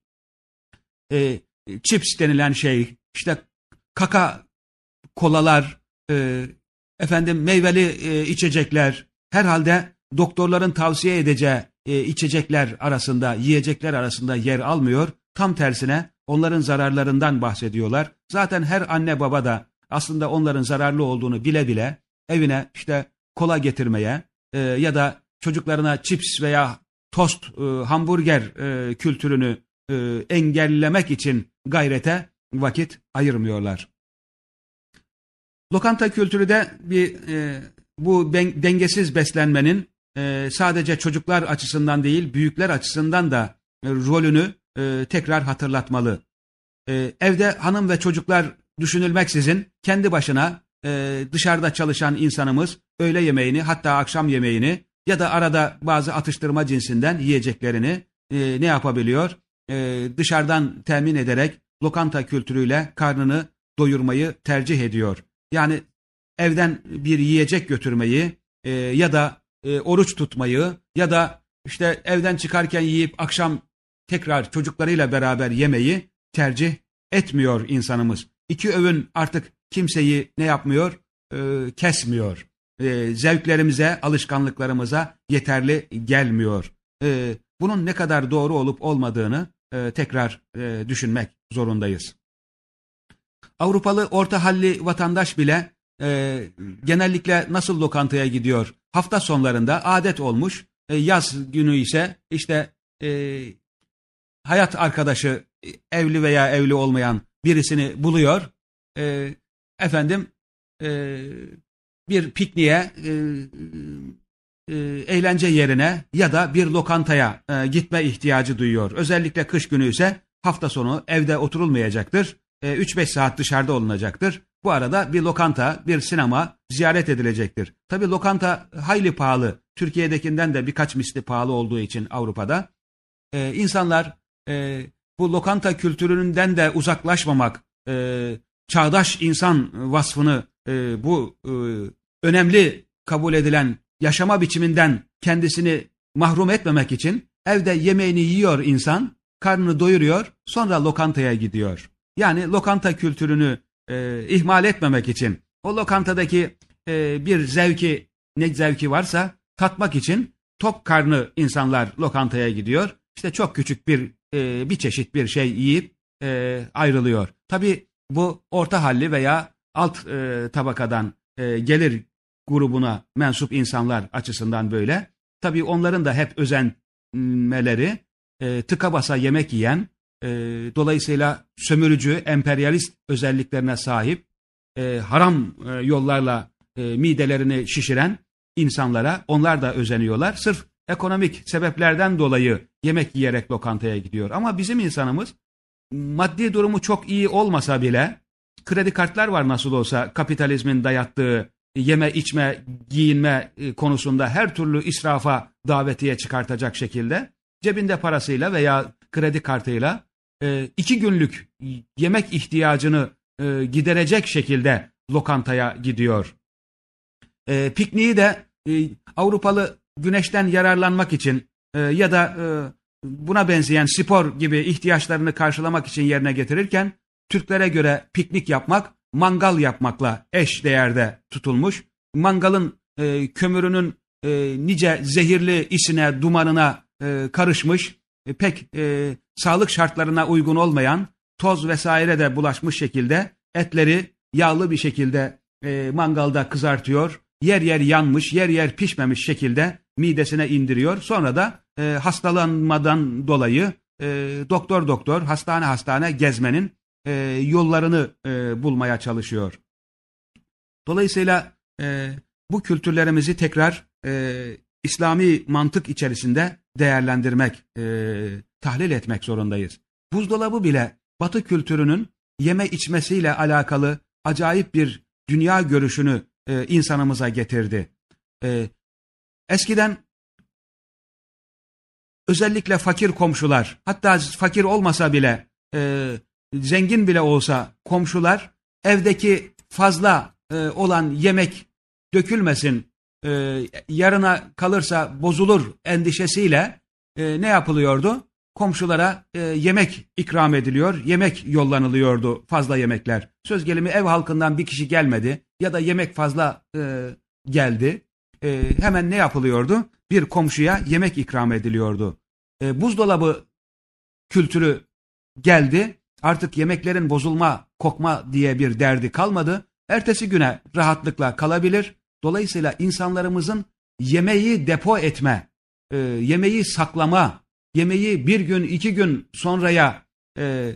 E, chips denilen şey, işte kaka kolalar, e, efendim meyveli e, içecekler, herhalde doktorların tavsiye edeceği e, içecekler arasında, yiyecekler arasında yer almıyor. Tam tersine onların zararlarından bahsediyorlar. Zaten her anne baba da aslında onların zararlı olduğunu bile bile evine işte kola getirmeye e, ya da çocuklarına chips veya tost, e, hamburger e, kültürünü e, engellemek için gayrete vakit ayırmıyorlar. Lokanta kültürü de bir e, bu ben, dengesiz beslenmenin e, sadece çocuklar açısından değil, büyükler açısından da e, rolünü e, tekrar hatırlatmalı. E, evde hanım ve çocuklar düşünülmeksizin kendi başına e, dışarıda çalışan insanımız öğle yemeğini, hatta akşam yemeğini ya da arada bazı atıştırma cinsinden yiyeceklerini e, ne yapabiliyor? E, dışarıdan temin ederek lokanta kültürüyle karnını doyurmayı tercih ediyor. Yani evden bir yiyecek götürmeyi e, ya da e, oruç tutmayı ya da işte evden çıkarken yiyip akşam tekrar çocuklarıyla beraber yemeyi tercih etmiyor insanımız. İki öğün artık kimseyi ne yapmıyor? E, kesmiyor. E, zevklerimize, alışkanlıklarımıza yeterli gelmiyor. E, bunun ne kadar doğru olup olmadığını e, tekrar e, düşünmek zorundayız. Avrupalı orta halli vatandaş bile e, genellikle nasıl lokantaya gidiyor? Hafta sonlarında adet olmuş, e, yaz günü ise işte e, hayat arkadaşı, evli veya evli olmayan birisini buluyor. E, efendim e, bir pikniğe, e, e, eğlence yerine ya da bir lokantaya e, gitme ihtiyacı duyuyor. Özellikle kış günü ise hafta sonu evde oturulmayacaktır. E, üç beş saat dışarıda olunacaktır. Bu arada bir lokanta, bir sinema ziyaret edilecektir. Tabii lokanta hayli pahalı. Türkiye'dekinden de birkaç misli pahalı olduğu için Avrupa'da. Ee, insanlar e, bu lokanta kültüründen de uzaklaşmamak, e, çağdaş insan vasfını e, bu e, önemli kabul edilen yaşama biçiminden kendisini mahrum etmemek için evde yemeğini yiyor insan, karnını doyuruyor, sonra lokantaya gidiyor. Yani lokanta kültürünü e, ihmal etmemek için, o lokantadaki e, bir zevki, ne zevki varsa tatmak için tok karnı insanlar lokantaya gidiyor. İşte çok küçük bir e, bir çeşit bir şey yiyip e, ayrılıyor. Tabii bu orta halli veya alt e, tabakadan e, gelir grubuna mensup insanlar açısından böyle. Tabii onların da hep özenmeleri e, tıka basa yemek yiyen, e, dolayısıyla sömürücü, emperyalist özelliklerine sahip, e, haram e, yollarla e, midelerini şişiren insanlara onlar da özeniyorlar. Sırf ekonomik sebeplerden dolayı yemek yiyerek lokantaya gidiyor. Ama bizim insanımız maddi durumu çok iyi olmasa bile kredi kartlar var nasıl olsa kapitalizmin dayattığı yeme içme giyinme konusunda her türlü israfa davetiye çıkartacak şekilde cebinde parasıyla veya kredi kartıyla iki günlük yemek ihtiyacını giderecek şekilde lokantaya gidiyor. Pikniği de Avrupalı güneşten yararlanmak için e, ya da e, buna benzeyen spor gibi ihtiyaçlarını karşılamak için yerine getirirken Türklere göre piknik yapmak mangal yapmakla eş değerde tutulmuş. Mangalın e, kömürünün e, nice zehirli isine, dumanına e, karışmış, e, pek e, sağlık şartlarına uygun olmayan toz vesaire de bulaşmış şekilde etleri yağlı bir şekilde e, mangalda kızartıyor. Yer yer yanmış, yer yer pişmemiş şekilde midesine indiriyor. Sonra da e, hastalanmadan dolayı e, doktor doktor, hastane hastane gezmenin e, yollarını e, bulmaya çalışıyor. Dolayısıyla e, bu kültürlerimizi tekrar e, İslami mantık içerisinde değerlendirmek, e, tahlil etmek zorundayız. Buzdolabı bile Batı kültürünün yeme içmesiyle alakalı acayip bir dünya görüşünü e, insanımıza getirdi. E, eskiden özellikle fakir komşular, hatta fakir olmasa bile, e, zengin bile olsa komşular, evdeki fazla e, olan yemek dökülmesin, e, yarına kalırsa bozulur endişesiyle e, ne yapılıyordu? Komşulara e, yemek ikram ediliyor, yemek yollanılıyordu, fazla yemekler. Söz gelimi ev halkından bir kişi gelmedi ya da yemek fazla e, geldi. E, hemen ne yapılıyordu? Bir komşuya yemek ikram ediliyordu. E, buzdolabı kültürü geldi. Artık yemeklerin bozulma, kokma diye bir derdi kalmadı. Ertesi güne rahatlıkla kalabilir. Dolayısıyla insanlarımızın yemeği depo etme, e, yemeği saklama, yemeği bir gün iki gün sonraya e,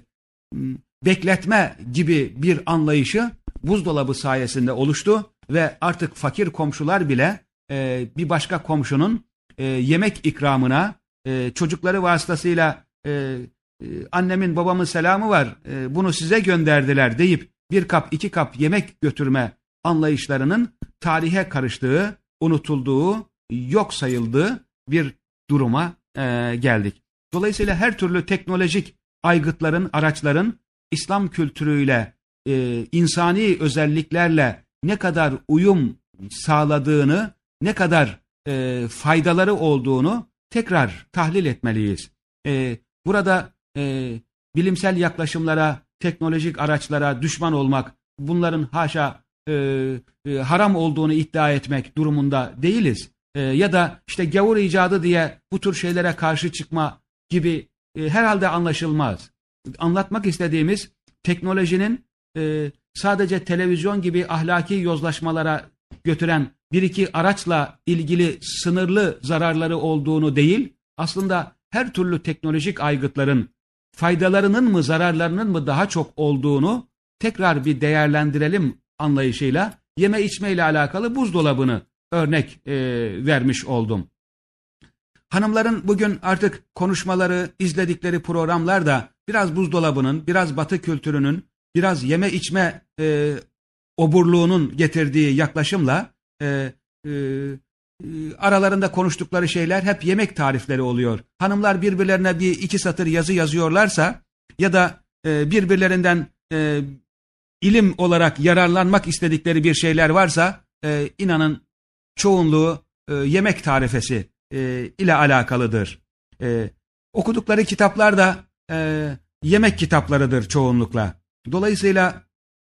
bekletme gibi bir anlayışı buzdolabı sayesinde oluştu ve artık fakir komşular bile e, bir başka komşunun e, yemek ikramına, e, çocukları vasıtasıyla e, e, annemin babamın selamı var, e, bunu size gönderdiler deyip bir kap iki kap yemek götürme anlayışlarının tarihe karıştığı, unutulduğu, yok sayıldığı bir duruma e, geldik. Dolayısıyla her türlü teknolojik aygıtların, araçların İslam kültürüyle, e, insani özelliklerle ne kadar uyum sağladığını, ne kadar e, faydaları olduğunu tekrar tahlil etmeliyiz. E, burada e, bilimsel yaklaşımlara, teknolojik araçlara düşman olmak, bunların haşa e, e, haram olduğunu iddia etmek durumunda değiliz. E, ya da işte gavur icadı diye bu tür şeylere karşı çıkma gibi e, herhalde anlaşılmaz. Anlatmak istediğimiz teknolojinin e, sadece televizyon gibi ahlaki yozlaşmalara götüren bir iki araçla ilgili sınırlı zararları olduğunu değil, aslında her türlü teknolojik aygıtların faydalarının mı zararlarının mı daha çok olduğunu tekrar bir değerlendirelim anlayışıyla yeme içme ile alakalı buzdolabını örnek e, vermiş oldum. Hanımların bugün artık konuşmaları, izledikleri programlar da biraz buzdolabının, biraz Batı kültürünün, biraz yeme içme e, oburluğunun getirdiği yaklaşımla e, e, aralarında konuştukları şeyler hep yemek tarifleri oluyor. Hanımlar birbirlerine bir iki satır yazı yazıyorlarsa ya da e, birbirlerinden e, ilim olarak yararlanmak istedikleri bir şeyler varsa e, inanın çoğunluğu e, yemek tarifesi e, ile alakalıdır. E, okudukları kitaplar da e, yemek kitaplarıdır çoğunlukla. Dolayısıyla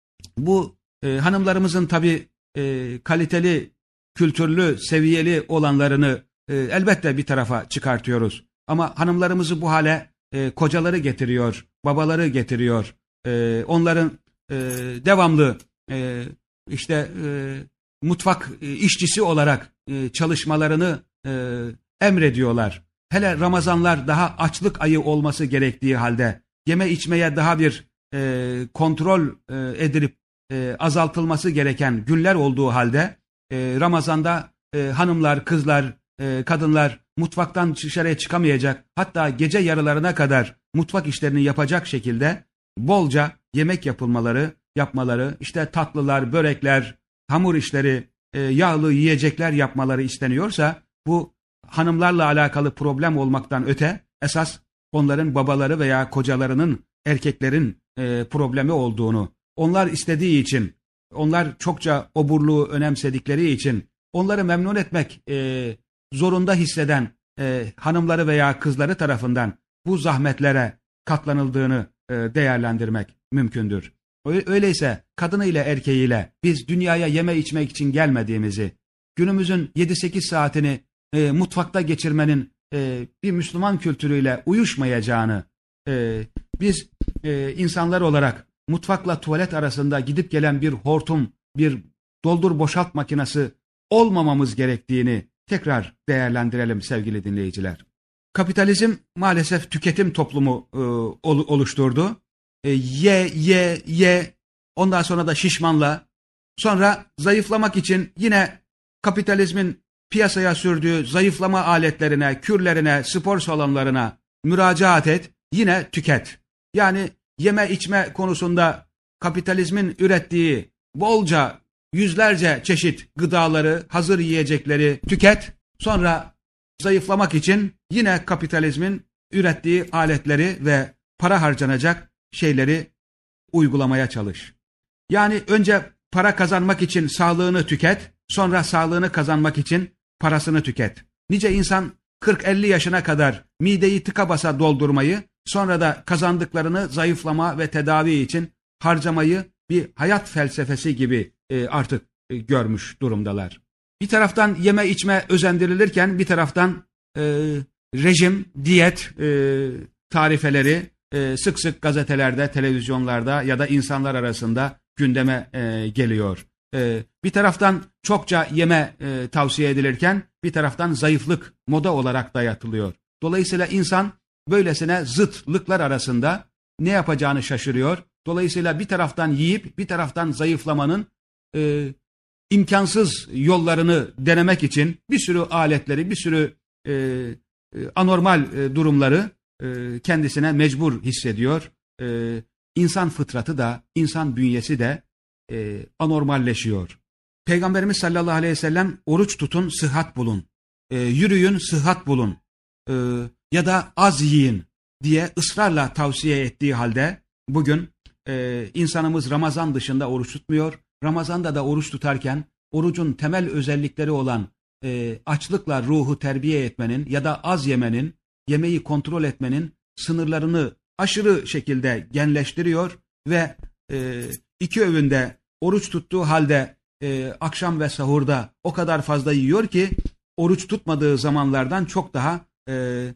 bu e, hanımlarımızın tabii e, kaliteli, kültürlü, seviyeli olanlarını e, elbette bir tarafa çıkartıyoruz. Ama hanımlarımızı bu hale e, kocaları getiriyor, babaları getiriyor. E, onların e, devamlı e, işte e, mutfak e, işçisi olarak e, çalışmalarını e, emrediyorlar. Hele Ramazanlar daha açlık ayı olması gerektiği halde yeme içmeye daha bir e, kontrol e, edilip e, azaltılması gereken günler olduğu halde e, Ramazan'da e, hanımlar, kızlar, e, kadınlar mutfaktan dışarıya çıkamayacak, hatta gece yarılarına kadar mutfak işlerini yapacak şekilde bolca yemek yapılmaları, yapmaları, işte tatlılar, börekler, hamur işleri, e, yağlı yiyecekler yapmaları isteniyorsa bu hanımlarla alakalı problem olmaktan öte esas onların babaları veya kocalarının, erkeklerin e, problemi olduğunu, onlar istediği için, onlar çokça oburluğu önemsedikleri için onları memnun etmek e, zorunda hisseden e, hanımları veya kızları tarafından bu zahmetlere katlanıldığını e, değerlendirmek mümkündür. Öyleyse kadınıyla erkeğiyle biz dünyaya yeme içmek için gelmediğimizi, günümüzün yedi sekiz saatini e, mutfakta geçirmenin e, bir Müslüman kültürüyle uyuşmayacağını, e, biz e, insanlar olarak mutfakla tuvalet arasında gidip gelen bir hortum, bir doldur boşalt makinesi olmamamız gerektiğini tekrar değerlendirelim sevgili dinleyiciler. Kapitalizm maalesef tüketim toplumu e, oluşturdu. E, ye, ye, ye, ondan sonra da şişmanla, sonra zayıflamak için yine kapitalizmin piyasaya sürdüğü zayıflama aletlerine, kürlerine, spor salonlarına müracaat et, yine tüket. Yani yeme içme konusunda kapitalizmin ürettiği bolca yüzlerce çeşit gıdaları, hazır yiyecekleri tüket, sonra zayıflamak için yine kapitalizmin ürettiği aletleri ve para harcanacak şeyleri uygulamaya çalış. Yani önce para kazanmak için sağlığını tüket, sonra sağlığını kazanmak için parasını tüket. Nice insan kırk elli yaşına kadar mideyi tıka basa doldurmayı, sonra da kazandıklarını zayıflama ve tedavi için harcamayı bir hayat felsefesi gibi e, artık e, görmüş durumdalar. Bir taraftan yeme içme özendirilirken bir taraftan e, rejim, diyet e, tarifeleri e, sık sık gazetelerde, televizyonlarda ya da insanlar arasında gündeme e, geliyor. E, bir taraftan çokça yeme e, tavsiye edilirken bir taraftan zayıflık moda olarak dayatılıyor. Dolayısıyla insan böylesine zıtlıklar arasında ne yapacağını şaşırıyor. Dolayısıyla bir taraftan yiyip bir taraftan zayıflamanın e, imkansız yollarını denemek için bir sürü aletleri, bir sürü e, e, anormal e, durumları e, kendisine mecbur hissediyor. E, insan fıtratı da, insan bünyesi de e, anormalleşiyor. Peygamberimiz sallallahu aleyhi ve sellem oruç tutun, sıhhat bulun, e, yürüyün, sıhhat bulun e, ya da az yiyin diye ısrarla tavsiye ettiği halde bugün e, insanımız Ramazan dışında oruç tutmuyor. Ramazan'da da oruç tutarken orucun temel özellikleri olan e, açlıkla ruhu terbiye etmenin ya da az yemenin, yemeği kontrol etmenin sınırlarını aşırı şekilde genleştiriyor ve e, iki öğünde oruç tuttuğu halde e, akşam ve sahurda o kadar fazla yiyor ki oruç tutmadığı zamanlardan çok daha e,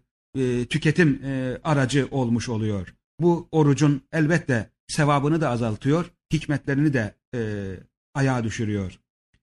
e, tüketim e, aracı olmuş oluyor. Bu orucun elbette sevabını da azaltıyor, hikmetlerini de e, ayağa düşürüyor.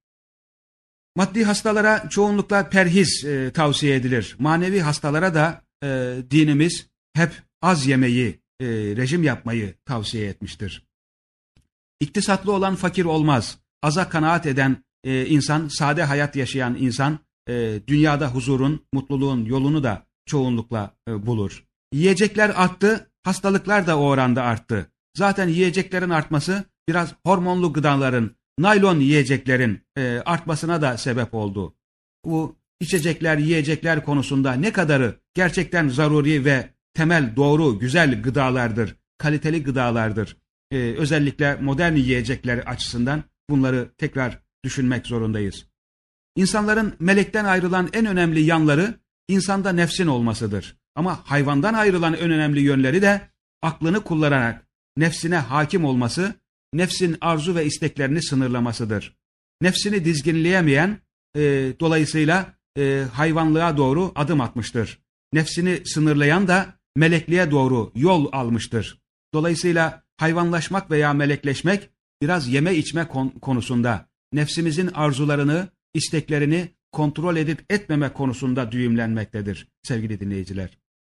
Maddi hastalara çoğunlukla perhiz e, tavsiye edilir. Manevi hastalara da e, dinimiz hep az yemeyi e, rejim yapmayı tavsiye etmiştir. İktisatlı olan fakir olmaz. Aza kanaat eden e, insan, sade hayat yaşayan insan e, dünyada huzurun, mutluluğun yolunu da çoğunlukla e, bulur. Yiyecekler arttı, hastalıklar da o oranda arttı. Zaten yiyeceklerin artması biraz hormonlu gıdaların, naylon yiyeceklerin e, artmasına da sebep oldu. Bu içecekler, yiyecekler konusunda ne kadarı gerçekten zaruri ve temel, doğru, güzel gıdalardır, kaliteli gıdalardır. Ee, özellikle modern yiyecekler açısından bunları tekrar düşünmek zorundayız. İnsanların melekten ayrılan en önemli yanları insanda nefsin olmasıdır. Ama hayvandan ayrılan en önemli yönleri de aklını kullanarak nefsine hakim olması, nefsin arzu ve isteklerini sınırlamasıdır. Nefsini dizginleyemeyen e, dolayısıyla e, hayvanlığa doğru adım atmıştır. Nefsini sınırlayan da melekliğe doğru yol almıştır. Dolayısıyla hayvanlaşmak veya melekleşmek biraz yeme içme konusunda, nefsimizin arzularını, isteklerini kontrol edip etmeme konusunda düğümlenmektedir sevgili dinleyiciler.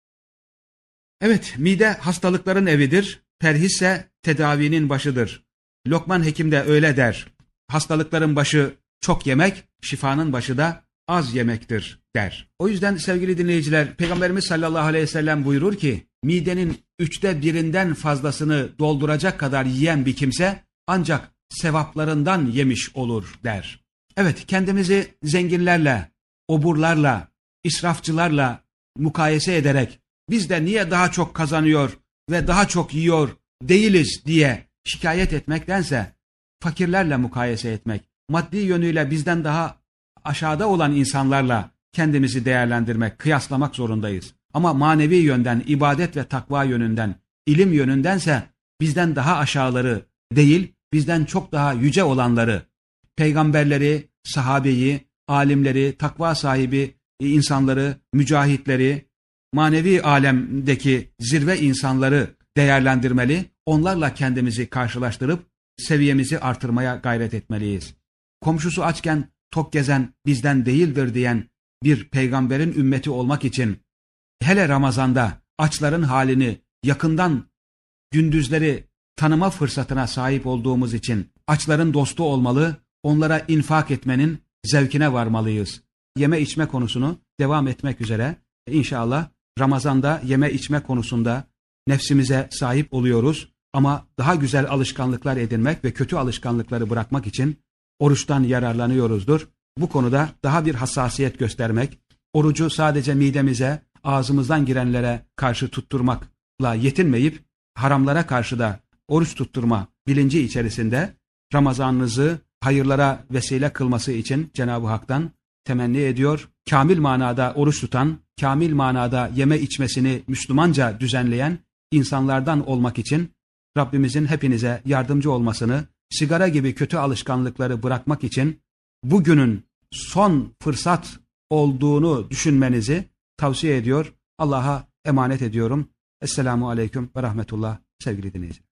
Evet, mide hastalıkların evidir, perhisse tedavinin başıdır. Lokman Hekim de öyle der. Hastalıkların başı çok yemek, şifanın başı da az yemektir der. O yüzden sevgili dinleyiciler, Peygamberimiz sallallahu aleyhi ve sellem buyurur ki, midenin üçte birinden fazlasını dolduracak kadar yiyen bir kimse ancak sevaplarından yemiş olur der. Evet, kendimizi zenginlerle, oburlarla, israfçılarla mukayese ederek biz de niye daha çok kazanıyor ve daha çok yiyor değiliz diye şikayet etmektense fakirlerle mukayese etmek, maddi yönüyle bizden daha aşağıda olan insanlarla kendimizi değerlendirmek, kıyaslamak zorundayız. Ama manevi yönden, ibadet ve takva yönünden, ilim yönündense bizden daha aşağıları değil, bizden çok daha yüce olanları, peygamberleri, sahabeyi, alimleri, takva sahibi insanları, mücahitleri, manevi alemdeki zirve insanları değerlendirmeli, onlarla kendimizi karşılaştırıp seviyemizi artırmaya gayret etmeliyiz. Komşusu açken tok gezen bizden değildir diyen bir peygamberin ümmeti olmak için hele Ramazan'da açların halini yakından gündüzleri tanıma fırsatına sahip olduğumuz için açların dostu olmalı, onlara infak etmenin zevkine varmalıyız. Yeme içme konusunu devam etmek üzere inşallah Ramazan'da yeme içme konusunda nefsimize sahip oluyoruz ama daha güzel alışkanlıklar edinmek ve kötü alışkanlıkları bırakmak için oruçtan yararlanıyoruzdur. Bu konuda daha bir hassasiyet göstermek, orucu sadece midemize, ağzımızdan girenlere karşı tutturmakla yetinmeyip haramlara karşı da oruç tutturma bilinci içerisinde Ramazanınızı hayırlara vesile kılması için Cenab-ı Hak'tan temenni ediyor. Kamil manada oruç tutan, kamil manada yeme içmesini Müslümanca düzenleyen insanlardan olmak için Rabbimizin hepinize yardımcı olmasını, sigara gibi kötü alışkanlıkları bırakmak için bugünün son fırsat olduğunu düşünmenizi tavsiye ediyor. Allah'a emanet ediyorum. Esselamu Aleyküm ve Rahmetullah sevgili dinleyiciler.